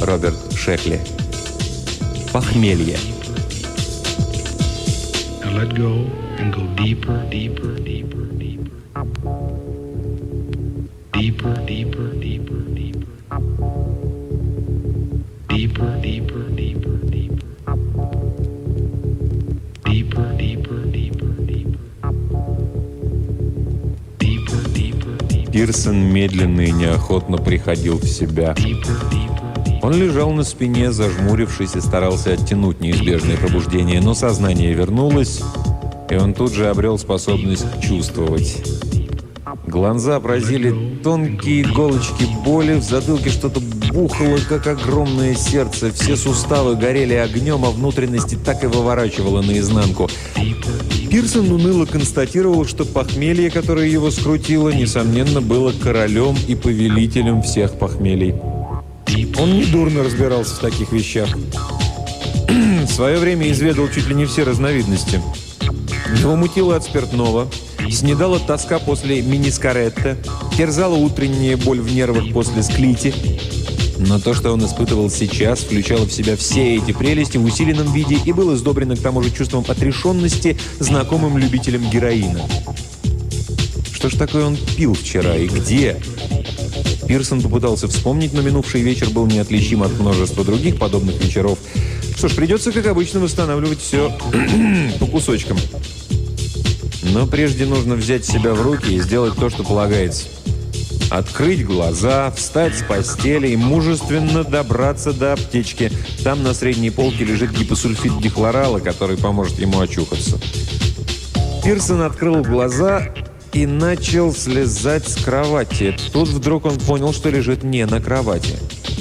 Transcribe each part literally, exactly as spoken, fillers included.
Роберт Шекли. Похмелье. Let go and go deeper, deeper, deeper, deeper. Deeper, deeper, deeper, deeper. Deeper, deeper, deeper, deeper. Deeper, deeper, deeper, deeper. Deeper, deeper, deeper. Пирсон медленно и неохотно приходил в себя. Он лежал на спине, зажмурившись, и старался оттянуть неизбежное пробуждение, но сознание вернулось, и он тут же обрел способность чувствовать. Глаза поразили тонкие иголочки боли, в затылке что-то бухало, как огромное сердце, все суставы горели огнем, а внутренности так и выворачивало наизнанку. Пирсон уныло констатировал, что похмелье, которое его скрутило, несомненно, было королем и повелителем всех похмелий. Он недурно разбирался в таких вещах. В свое время изведал чуть ли не все разновидности. Его мутило от спиртного, снедала тоска после минискаретта, терзала утренняя боль в нервах после склити. Но то, что он испытывал сейчас, включало в себя все эти прелести в усиленном виде и было сдобрено к тому же чувством отрешенности, знакомым любителям героина. Что ж такое он пил вчера и где? Пирсон попытался вспомнить, но минувший вечер был неотличим от множества других подобных вечеров. Что ж, придется, как обычно, восстанавливать все по кусочкам. Но прежде нужно взять себя в руки и сделать то, что полагается. Открыть глаза, встать с постели и мужественно добраться до аптечки. Там на средней полке лежит гипосульфид дихлорала, который поможет ему очухаться. Пирсон открыл глаза и начал слезать с кровати. Тут вдруг он понял, что лежит не на кровати.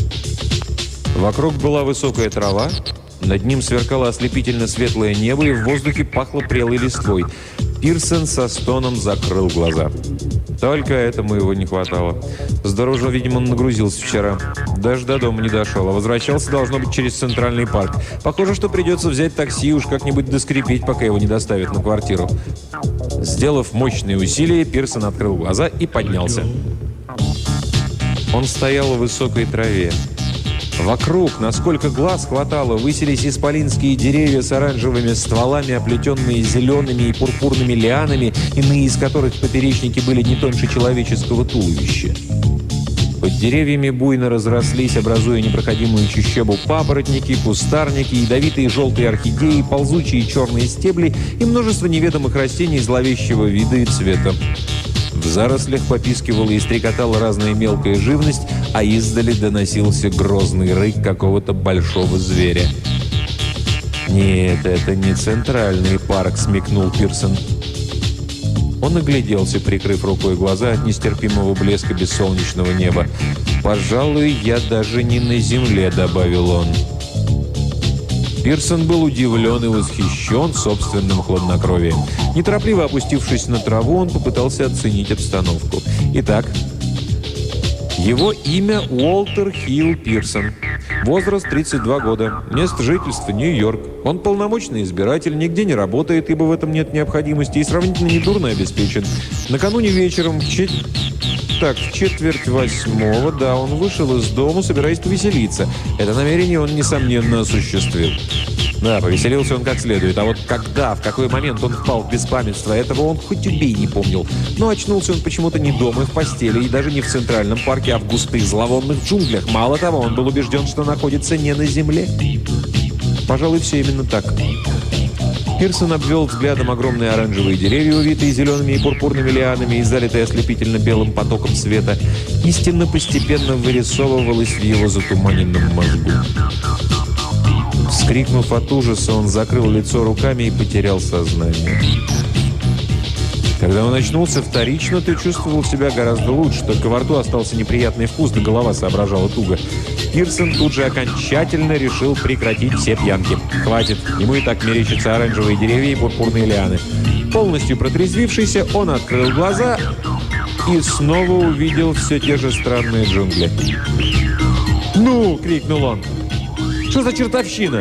Вокруг была высокая трава, над ним сверкало ослепительно светлое небо, и в воздухе пахло прелой листвой. Пирсон со стоном закрыл глаза. Только этому его не хватало. Здорово же, видимо, он нагрузился вчера. Даже до дома не дошел, а возвращался, должно быть, через Центральный парк. Похоже, что придется взять такси и уж как-нибудь доскрипеть, пока его не доставят на квартиру. Сделав мощные усилия, Пирсон открыл глаза и поднялся. Он стоял в высокой траве. Вокруг, насколько глаз хватало, высились исполинские деревья с оранжевыми стволами, оплетенные зелеными и пурпурными лианами, иные из которых поперечники были не тоньше человеческого туловища. Под деревьями буйно разрослись, образуя непроходимую чащобу, папоротники, кустарники, ядовитые желтые орхидеи, ползучие черные стебли и множество неведомых растений зловещего вида и цвета. В зарослях попискивала и стрекотала разная мелкая живность, а издали доносился грозный рык какого-то большого зверя. «Нет, это не Центральный парк», — смекнул Пирсон. Он огляделся, прикрыв рукой глаза от нестерпимого блеска бессолнечного неба. «Пожалуй, я даже не на земле», — добавил он. Пирсон был удивлен и восхищен собственным хладнокровием. Неторопливо опустившись на траву, он попытался оценить обстановку. Итак, его имя Уолтер Хилл Пирсон. Возраст тридцать два года. Место жительства Нью-Йорк. Он полномочный избиратель, нигде не работает, ибо в этом нет необходимости, и сравнительно недурно обеспечен. Накануне вечером в чет... Так, в четверть восьмого, да, он вышел из дома, собираясь повеселиться. Это намерение он, несомненно, осуществил. Да, повеселился он как следует. А вот когда, в какой момент он впал в беспамятство, этого он хоть убей не помнил. Но очнулся он почему-то не дома, в постели, и даже не в Центральном парке, а в густых зловонных джунглях. Мало того, он был убежден, что находится не на земле. Пожалуй, все именно так. Пирсон обвел взглядом огромные оранжевые деревья, увитые зелеными и пурпурными лианами и залитые ослепительно белым потоком света. Истина постепенно вырисовывалась в его затуманенном мозгу. Вскрикнув от ужаса, он закрыл лицо руками и потерял сознание. Когда он очнулся вторично, ты чувствовал себя гораздо лучше, только во рту остался неприятный вкус, да голова соображала туго. Пирсон тут же окончательно решил прекратить все пьянки. Хватит, ему и так мерещатся оранжевые деревья и пурпурные лианы. Полностью протрезвившийся, он открыл глаза и снова увидел все те же странные джунгли. «Ну!» — крикнул он. «Что за чертовщина?»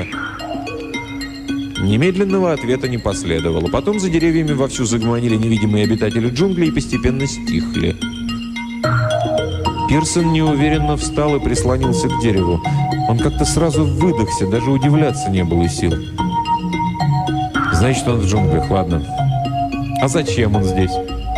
Немедленного ответа не последовало. Потом за деревьями вовсю загомонили невидимые обитатели джунглей и постепенно стихли. Пирсон неуверенно встал и прислонился к дереву. Он как-то сразу выдохся, даже удивляться не было сил. Значит, он в джунглях, ладно. А зачем он здесь?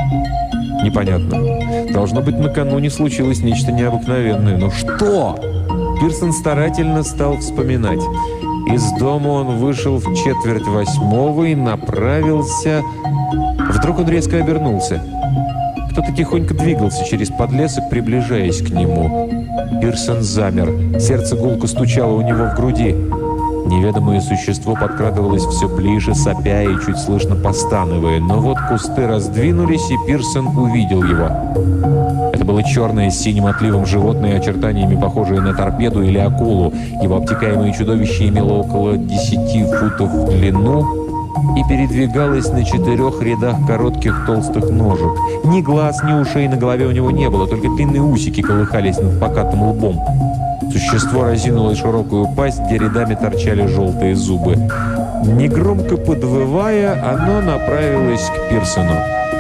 Непонятно. Должно быть, накануне случилось нечто необыкновенное. Но что? Пирсон старательно стал вспоминать. Из дома он вышел в четверть восьмого и направился... Вдруг он резко обернулся. Кто-то тихонько двигался через подлесок, приближаясь к нему. Пирсон замер. Сердце гулко стучало у него в груди. Неведомое существо подкрадывалось все ближе, сопя и чуть слышно постановая. Но вот кусты раздвинулись, и Пирсон увидел его. Это было черное с синим отливом животное, очертаниями похожее на торпеду или акулу. Его обтекаемое чудовище имело около десяти футов в длину и передвигалось на четырех рядах коротких толстых ножек. Ни глаз, ни ушей на голове у него не было, только длинные усики колыхались над покатым лбом. Существо разинуло широкую пасть, где рядами торчали желтые зубы. Негромко подвывая, оно направилось к Пирсону.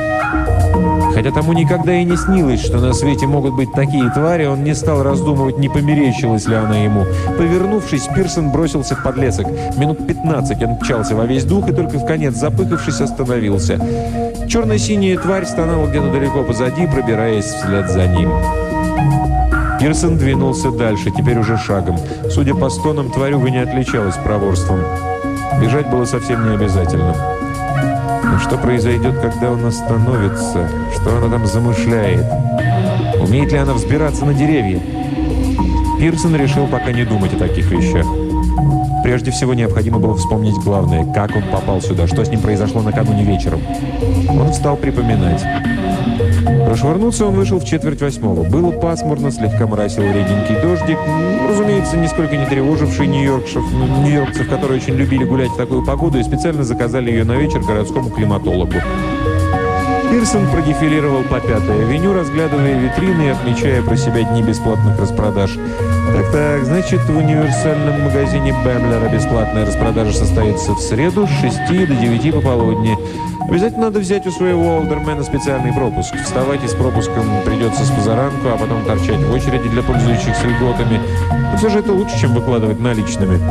Хотя тому никогда и не снилось, что на свете могут быть такие твари, он не стал раздумывать, не померещилась ли она ему. Повернувшись, Пирсон бросился в подлесок. Минут пятнадцать он мчался во весь дух и только вконец, запыхавшись, остановился. Черно-синяя тварь стонала где-то далеко позади, пробираясь вслед за ним. Пирсон двинулся дальше, теперь уже шагом. Судя по стонам, тварюга не отличалась проворством. Бежать было совсем не обязательно. Но что произойдет, когда он остановится? Что она там замышляет? Умеет ли она взбираться на деревья? Пирсон решил пока не думать о таких вещах. Прежде всего, необходимо было вспомнить главное. Как он попал сюда? Что с ним произошло накануне вечером? Он стал припоминать. Прошвырнуться он вышел в четверть восьмого. Было пасмурно, слегка моросил реденький дождик. Разумеется, нисколько не тревоживший нью-йоркцев, нью-йоркцев, которые очень любили гулять в такую погоду и специально заказали ее на вечер городскому климатологу. Пирсон продефилировал по Пятой авеню, разглядывая витрины и отмечая про себя дни бесплатных распродаж. Так-так, значит, в универсальном магазине Бэмблера бесплатная распродажа состоится в среду с шести до девяти пополудни. Обязательно надо взять у своего олдермена специальный пропуск. Вставать и с пропуском придется с позаранку, а потом торчать в очереди для пользующихся льготами. Но все же это лучше, чем выкладывать наличными.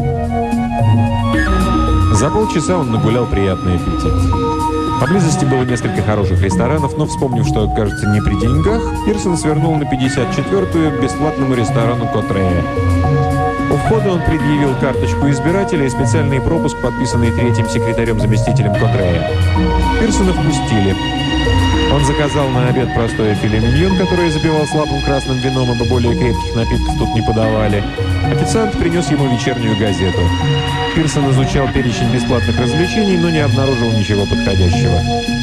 За полчаса он нагулял приятный аппетит. Поблизости было несколько хороших ресторанов, но, вспомнив, что, кажется, не при деньгах, Пирсон свернул на пятьдесят четвёртую к бесплатному ресторану Котрея. У входа он предъявил карточку избирателя и специальный пропуск, подписанный третьим секретарем-заместителем Котрея. Пирсона впустили. Он заказал на обед простое филе миньон, которое запивал слабым красным вином, ибо более крепких напитков тут не подавали. Официант принес ему вечернюю газету. Пирсон изучал перечень бесплатных развлечений, но не обнаружил ничего подходящего.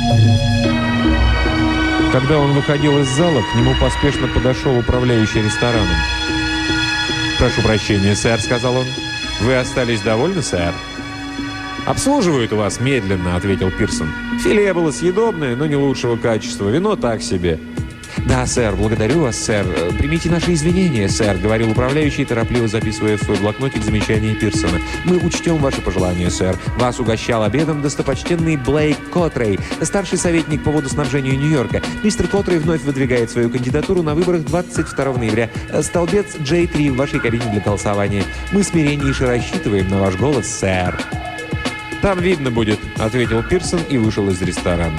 Когда он выходил из зала, к нему поспешно подошел управляющий рестораном. «Прошу прощения, сэр», — сказал он. «Вы остались довольны, сэр?» «Обслуживают у вас медленно», — ответил Пирсон. «Филе было съедобное, но не лучшего качества. Вино так себе». «Да, сэр, благодарю вас, сэр. Примите наши извинения, сэр», — говорил управляющий, торопливо записывая в свой блокнотик замечания Пирсона. «Мы учтем ваши пожелания, сэр. Вас угощал обедом достопочтенный Блейк Котрей, старший советник по водоснабжению Нью-Йорка. Мистер Котрей вновь выдвигает свою кандидатуру на выборах двадцать второго ноября. Столбец джей три в вашей кабине для голосования. Мы смиреннейше рассчитываем на ваш голос, сэр». «Там видно будет», — ответил Пирсон и вышел из ресторана.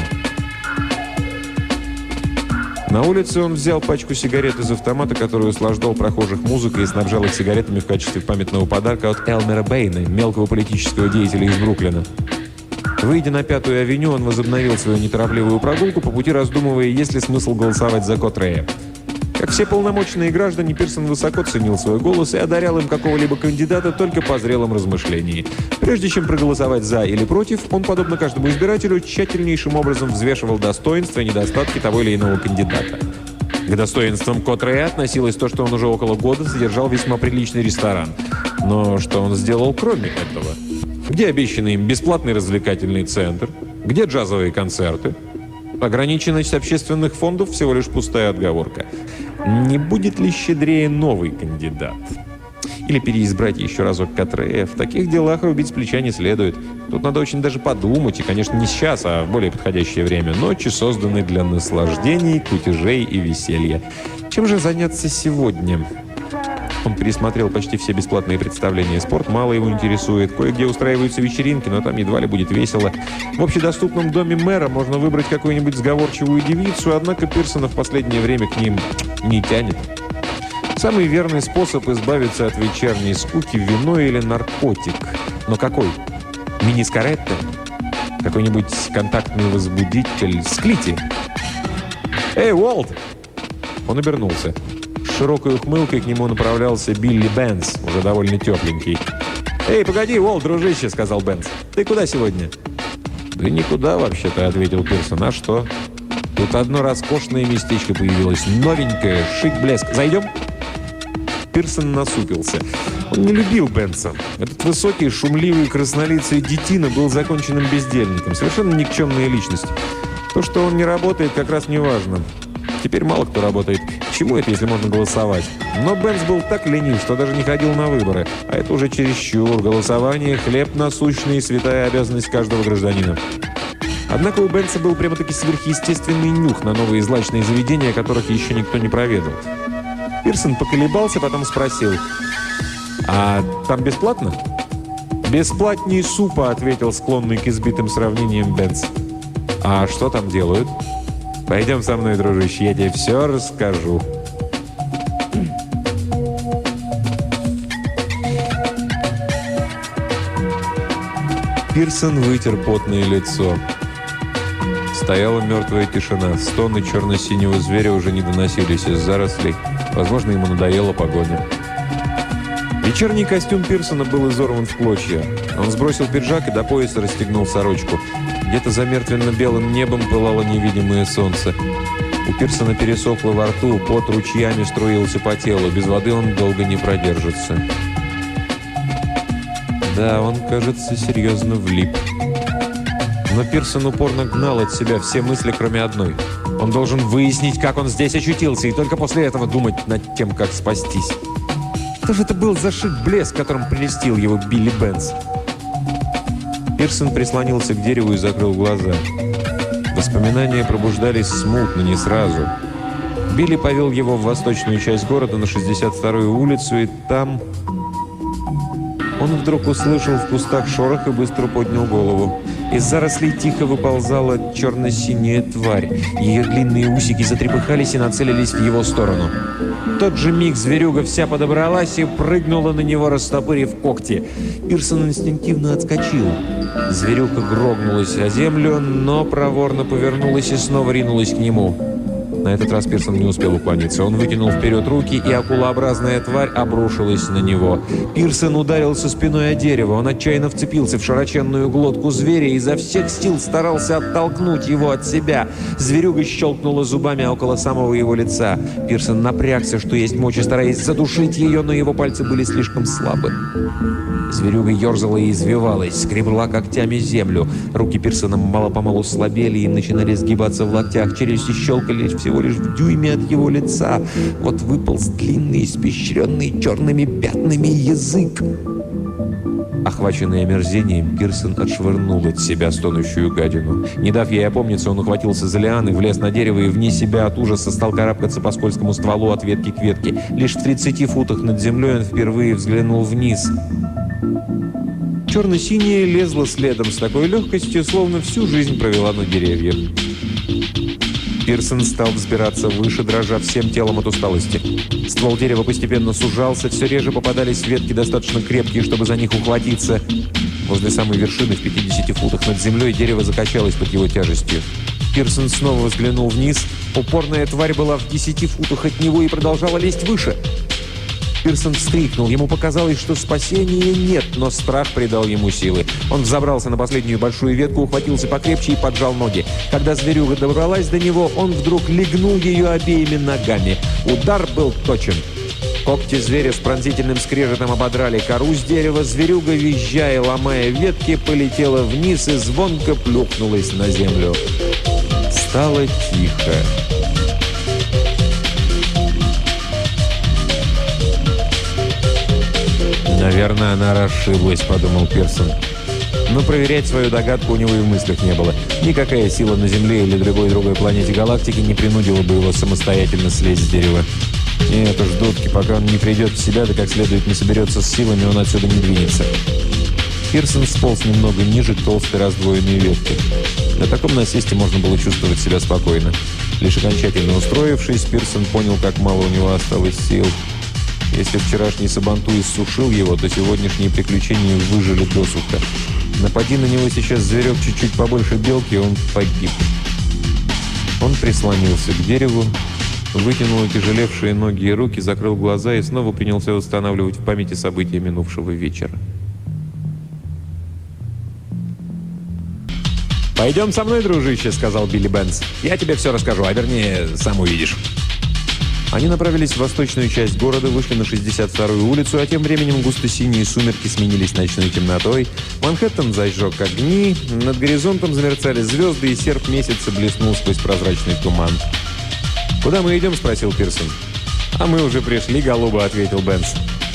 На улице он взял пачку сигарет из автомата, который услаждал прохожих музыкой и снабжал их сигаретами в качестве памятного подарка от Элмера Бэйна, мелкого политического деятеля из Бруклина. Выйдя на Пятую авеню, он возобновил свою неторопливую прогулку, по пути раздумывая, есть ли смысл голосовать за Котрея. Как все полномочные граждане, Пирсон высоко ценил свой голос и одарял им какого-либо кандидата только по зрелом размышлении. Прежде чем проголосовать «за» или «против», он, подобно каждому избирателю, тщательнейшим образом взвешивал достоинства и недостатки того или иного кандидата. К достоинствам Котрея относилось то, что он уже около года содержал весьма приличный ресторан. Но что он сделал кроме этого? Где обещанный им бесплатный развлекательный центр? Где джазовые концерты? Ограниченность общественных фондов – всего лишь пустая отговорка. Не будет ли щедрее новый кандидат? Или переизбрать еще разок Котрея? В таких делах рубить с плеча не следует. Тут надо очень даже подумать, и, конечно, не сейчас, а в более подходящее время. Ночи созданы для наслаждений, кутежей и веселья. Чем же заняться сегодня? Он пересмотрел почти все бесплатные представления. Спорт мало его интересует. Кое-где устраиваются вечеринки, но там едва ли будет весело. В общедоступном доме мэра можно выбрать какую-нибудь сговорчивую девицу, однако Пирсона в последнее время к ним не тянет. Самый верный способ избавиться от вечерней скуки – вино или наркотик. Но какой? Мини-скаретто? Какой-нибудь контактный возбудитель? Склити? «Эй, Уолт!» Он обернулся. С широкой ухмылкой к нему направлялся Билли Бенс, уже довольно тепленький. «Эй, погоди, Уолт, дружище!» – сказал Бенс. «Ты куда сегодня?» «Да никуда, вообще-то», – ответил Пирсон. «А что? Тут одно роскошное местечко появилось. Новенькое, шик-блеск. Зайдем?» Пирсон насупился. Он не любил Бенса. Этот высокий, шумливый, краснолицый детина был законченным бездельником. Совершенно никчемная личность. То, что он не работает, как раз не важно. Теперь мало кто работает. К чему это, если можно голосовать? Но Бенс был так ленив, что даже не ходил на выборы. А это уже чересчур. Голосование – хлеб насущный и святая обязанность каждого гражданина. Однако у Бенса был прямо-таки сверхъестественный нюх на новые злачные заведения, которых еще никто не проведал. Пирсон поколебался, потом спросил: «А там бесплатно?» «Бесплатней супа», — ответил склонный к избитым сравнениям Бенс. «А что там делают?» «Пойдем со мной, дружище, я тебе все расскажу». Пирсон вытер потное лицо. Стояла мертвая тишина. Стоны черно-синего зверя уже не доносились из зарослей. Возможно, ему надоела погоня. Вечерний костюм Пирсона был изорван в клочья. Он сбросил пиджак и до пояса расстегнул сорочку. Где-то за мертвенно-белым небом пылало невидимое солнце. У Пирсона пересохло во рту, пот ручьями струился по телу. Без воды он долго не продержится. Да, он, кажется, серьезно влип. Но Пирсон упорно гнал от себя все мысли, кроме одной. Он должен выяснить, как он здесь очутился, и только после этого думать над тем, как спастись. Что же это был за шик-блеск, которым прелестил его Билли Бенс? Пирсон прислонился к дереву и закрыл глаза. Воспоминания пробуждались смутно, не сразу. Билли повел его в восточную часть города, на шестьдесят вторую улицу, и там... Он вдруг услышал в кустах шорох и быстро поднял голову. Из зарослей тихо выползала черно-синяя тварь. Ее длинные усики затрепыхались и нацелились в его сторону. В тот же миг зверюга вся подобралась и прыгнула на него, растопырив когти. Пирсон инстинктивно отскочил. Зверюга грохнулась о землю, но проворно повернулась и снова ринулась к нему. На этот раз Пирсон не успел уклониться. Он вытянул вперед руки, и акулообразная тварь обрушилась на него. Пирсон ударился спиной о дерево. Он отчаянно вцепился в широченную глотку зверя и изо всех сил старался оттолкнуть его от себя. Зверюга щелкнула зубами около самого его лица. Пирсон напрягся, что есть мочи, стараясь задушить ее, но его пальцы были слишком слабы. Зверюга ерзала и извивалась, скребла когтями землю. Руки Пирсона мало-помалу слабели и начинали сгибаться в локтях. Челюсти щелкали всего лишь в дюйме от его лица. Вот выполз длинный, испещренный черными пятнами язык. Охваченный омерзением, Пирсон отшвырнул от себя стонущую гадину. Не дав ей опомниться, он ухватился за лианы, влез на дерево и вне себя от ужаса стал карабкаться по скользкому стволу от ветки к ветке. Лишь в тридцати футах над землей он впервые взглянул вниз. Черно-синяя лезла следом с такой легкостью, словно всю жизнь провела на деревьях. Пирсон стал взбираться выше, дрожа всем телом от усталости. Ствол дерева постепенно сужался, все реже попадались ветки достаточно крепкие, чтобы за них ухватиться. Возле самой вершины, в пятидесяти футах над землей, дерево закачалось под его тяжестью. Пирсон снова взглянул вниз. Упорная тварь была в десяти футах от него и продолжала лезть выше. Пирсон вскрикнул. Ему показалось, что спасения нет, но страх придал ему силы. Он взобрался на последнюю большую ветку, ухватился покрепче и поджал ноги. Когда зверюга добралась до него, он вдруг легнул ее обеими ногами. Удар был точен. Когти зверя с пронзительным скрежетом ободрали кору с дерева. Зверюга, визжая, ломая ветки, полетела вниз и звонко плюхнулась на землю. Стало тихо. «Наверное, она расшиблась», — подумал Пирсон. Но проверять свою догадку у него и в мыслях не было. Никакая сила на Земле или любой другой планете галактики не принудила бы его самостоятельно слезть с дерева. Нет уж, дудки, пока он не придет в себя, да как следует не соберется с силами, он отсюда не двинется. Пирсон сполз немного ниже толстой раздвоенной ветки. На таком насесте можно было чувствовать себя спокойно. Лишь окончательно устроившись, Пирсон понял, как мало у него осталось сил. Если вчерашний сабантуй иссушил его, то сегодняшние приключения выжили досуха. Напади на него сейчас зверек чуть-чуть побольше белки, и он погиб. Он прислонился к дереву, вытянул отяжелевшие ноги и руки, закрыл глаза и снова принялся восстанавливать в памяти события минувшего вечера. «Пойдем со мной, дружище», — сказал Билли Бенц. «Я тебе все расскажу, а вернее, сам увидишь». Они направились в восточную часть города, вышли на шестьдесят вторую улицу, а тем временем густо-синие сумерки сменились ночной темнотой. Манхэттен зажег огни, над горизонтом замерцали звезды, и серп месяца блеснул сквозь прозрачный туман. «Куда мы идем?» — спросил Пирсон. «А мы уже пришли, голуба», — ответил Бенц.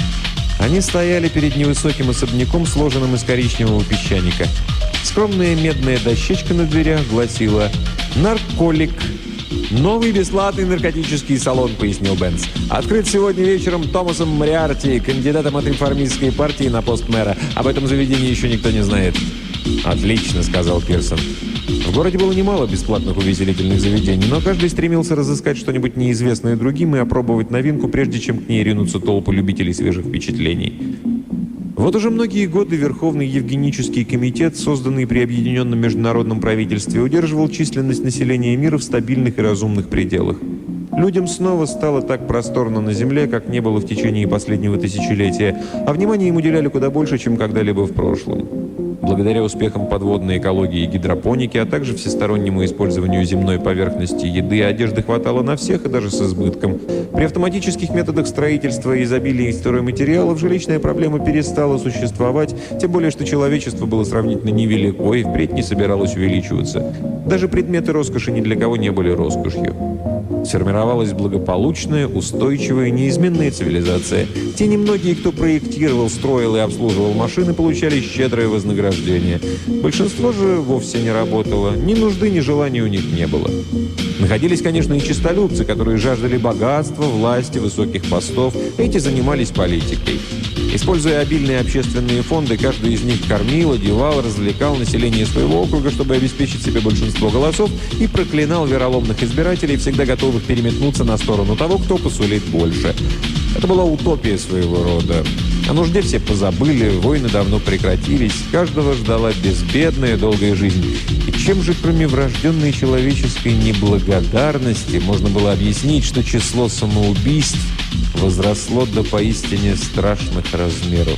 Они стояли перед невысоким особняком, сложенным из коричневого песчаника. Скромная медная дощечка на дверях гласила «Нарколик». «Новый бесплатный наркотический салон», — пояснил Бенц. «Открыт сегодня вечером Томасом Мориарти, кандидатом от реформистской партии на пост мэра. Об этом заведении еще никто не знает». «Отлично», — сказал Пирсон. В городе было немало бесплатных увеселительных заведений, но каждый стремился разыскать что-нибудь неизвестное другим и опробовать новинку, прежде чем к ней ринутся толпы любителей свежих впечатлений. Вот уже многие годы Верховный Евгенический комитет, созданный при Объединенном международном правительстве, удерживал численность населения мира в стабильных и разумных пределах. Людям снова стало так просторно на Земле, как не было в течение последнего тысячелетия, а внимание им уделяли куда больше, чем когда-либо в прошлом. Благодаря успехам подводной экологии и гидропоники, а также всестороннему использованию земной поверхности еды, одежды хватало на всех и даже с избытком. При автоматических методах строительства и изобилии стройматериалов жилищная проблема перестала существовать, тем более, что человечество было сравнительно невелико и впредь не собиралось увеличиваться. Даже предметы роскоши ни для кого не были роскошью. Сформировалась благополучная, устойчивая, неизменная цивилизация. Те немногие, кто проектировал, строил и обслуживал машины, получали щедрое вознаграждение. Большинство же вовсе не работало. Ни нужды, ни желания у них не было. Находились, конечно, и честолюбцы, которые жаждали богатства, власти, высоких постов. Эти занимались политикой. Используя обильные общественные фонды, каждый из них кормил, одевал, развлекал население своего округа, чтобы обеспечить себе большинство голосов, и проклинал вероломных избирателей, всегда готовых переметнуться на сторону того, кто посулит больше. Это была утопия своего рода. О нужде все позабыли, войны давно прекратились, каждого ждала безбедная долгая жизнь. И чем же, кроме врожденной человеческой неблагодарности, можно было объяснить, что число самоубийств возросло до поистине страшных размеров?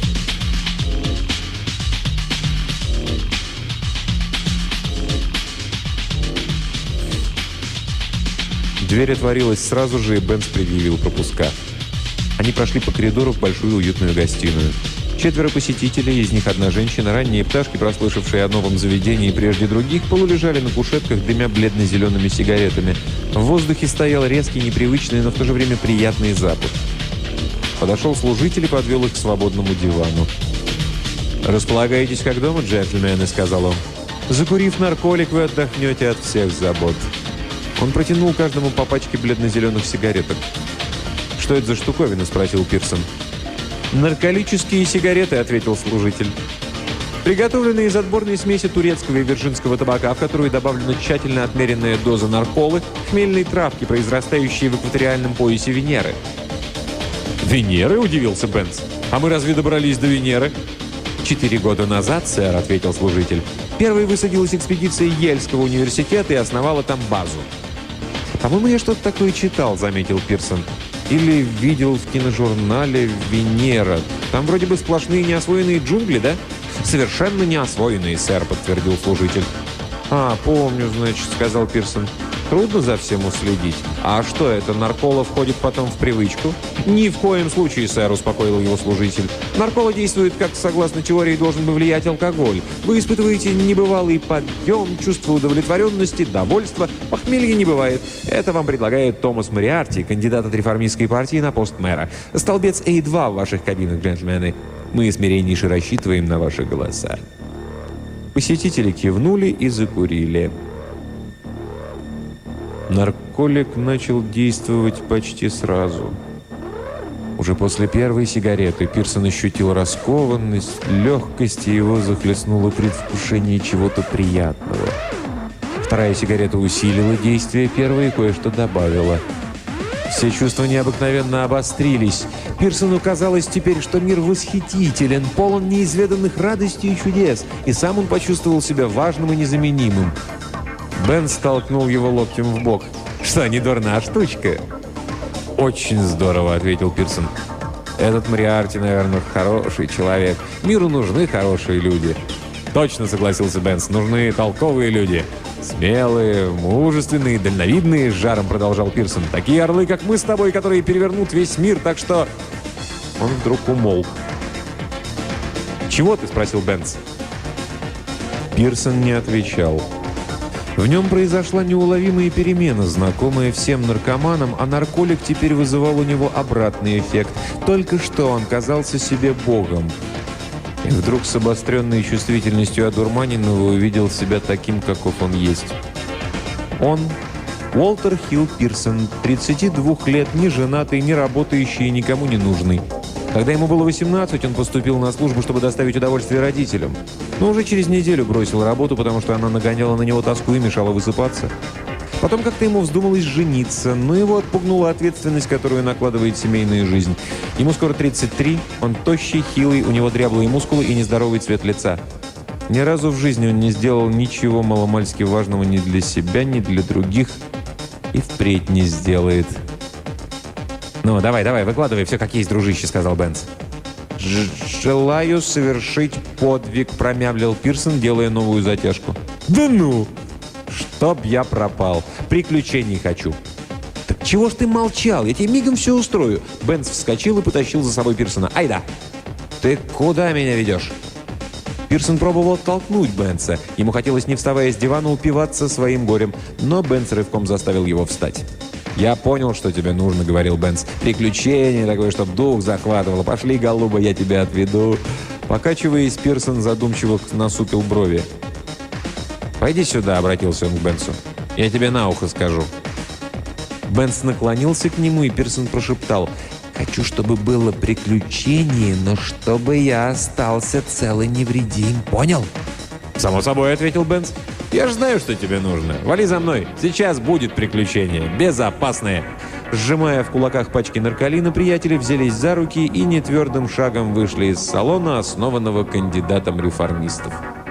Дверь отворилась сразу же, и Бенц предъявил пропуска. Они прошли по коридору в большую уютную гостиную. Четверо посетителей, из них одна женщина, ранние пташки, прослышавшие о новом заведении прежде других, полулежали на кушетках, дымя бледно-зелеными сигаретами. В воздухе стоял резкий, непривычный, но в то же время приятный запах. Подошел служитель и подвел их к свободному дивану. «Располагаетесь как дома, джентльмены», — сказал он. «Закурив нарколик, вы отдохнете от всех забот». Он протянул каждому по пачке бледно-зеленых сигареток. «Что это за штуковина?» — спросил Пирсон. «Нарколические сигареты», — ответил служитель. «Приготовленные из отборной смеси турецкого и вирджинского табака, в которую добавлена тщательно отмеренная доза нарколы, хмельной травки, произрастающей в экваториальном поясе Венеры». «Венеры?» — удивился Бенц. «А мы разве добрались до Венеры?» «Четыре года назад, сэр», — ответил служитель. «Первой высадилась экспедиция Ельского университета и основала там базу». «По-моему, я что-то такое читал», — заметил Пирсон. «Или видел в киножурнале «Венера». Там вроде бы сплошные неосвоенные джунгли, да?» «Совершенно неосвоенные, сэр», — подтвердил служитель. «А, помню, значит», — сказал Пирсон. «Трудно за всем уследить. А что это, наркола входит потом в привычку?» «Ни в коем случае, сэр», — успокоил его служитель. «Наркола действует, как, согласно теории, должен бы влиять алкоголь. Вы испытываете небывалый подъем, чувство удовлетворенности, довольства. Похмелья не бывает. Это вам предлагает Томас Мориарти, кандидат от реформистской партии на пост мэра. Столбец эй два в ваших кабинах, джентльмены. Мы смиреннейше рассчитываем на ваши голоса». Посетители кивнули и закурили. Нарколик начал действовать почти сразу. Уже после первой сигареты Пирсон ощутил раскованность, легкость, и его захлестнуло предвкушение чего-то приятного. Вторая сигарета усилила действие первой и кое-что добавила. Все чувства необыкновенно обострились. Пирсону казалось теперь, что мир восхитителен, полон неизведанных радостей и чудес, и сам он почувствовал себя важным и незаменимым. Бен столкнул его локтем в бок. «Что, не дурна штучка?» «Очень здорово», — ответил Пирсон. «Этот Мориарти, наверное, хороший человек. Миру нужны хорошие люди». «Точно», — согласился Бенс, — «нужны толковые люди». «Смелые, мужественные, дальновидные», — с жаром продолжал Пирсон. «Такие орлы, как мы с тобой, которые перевернут весь мир, так что...» Он вдруг умолк. «Чего ты?» — спросил Бенс. Пирсон не отвечал. В нем произошла неуловимая перемена, знакомая всем наркоманам, а нарколик теперь вызывал у него обратный эффект. Только что он казался себе богом. И вдруг с обостренной чувствительностью одурманенного увидел себя таким, каков он есть. Он, Уолтер Хилл Пирсон, тридцати двух лет, не женатый, не работающий и никому не нужный. Когда ему было восемнадцать, он поступил на службу, чтобы доставить удовольствие родителям. Но уже через неделю бросил работу, потому что она нагоняла на него тоску и мешала высыпаться. Потом как-то ему вздумалось жениться, но его отпугнула ответственность, которую накладывает семейная жизнь. Ему скоро тридцать три, он тощий, хилый, у него дряблые мускулы и нездоровый цвет лица. Ни разу в жизни он не сделал ничего маломальски важного ни для себя, ни для других, и впредь не сделает. «Ну, давай, давай, выкладывай все как есть, дружище», — сказал Бенс. «Желаю совершить подвиг», — промямлил Пирсон, делая новую затяжку. «Да ну! Чтоб я пропал! Приключений хочу!» «Так чего ж ты молчал? Я тебе мигом все устрою!» Бенс вскочил и потащил за собой Пирсона. «Айда!» «Ты куда меня ведешь?» Пирсон пробовал оттолкнуть Бенса. Ему хотелось, не вставая с дивана, упиваться своим горем, но Бенс рывком заставил его встать. «Я понял, что тебе нужно», — говорил Бенс. «Приключение такое, чтоб дух захватывало. Пошли, голуба, я тебя отведу». Покачиваясь, Пирсон задумчиво насупил брови. «Пойди сюда», — обратился он к Бенсу. «Я тебе на ухо скажу». Бенс наклонился к нему, и Пирсон прошептал: «Хочу, чтобы было приключение, но чтобы я остался цел и невредим. Понял?» «Само собой», — ответил Бенс. «Я же знаю, что тебе нужно. Вали за мной. Сейчас будет приключение. Безопасное». Сжимая в кулаках пачки нарколина, приятели взялись за руки и нетвердым шагом вышли из салона, основанного кандидатом реформистов.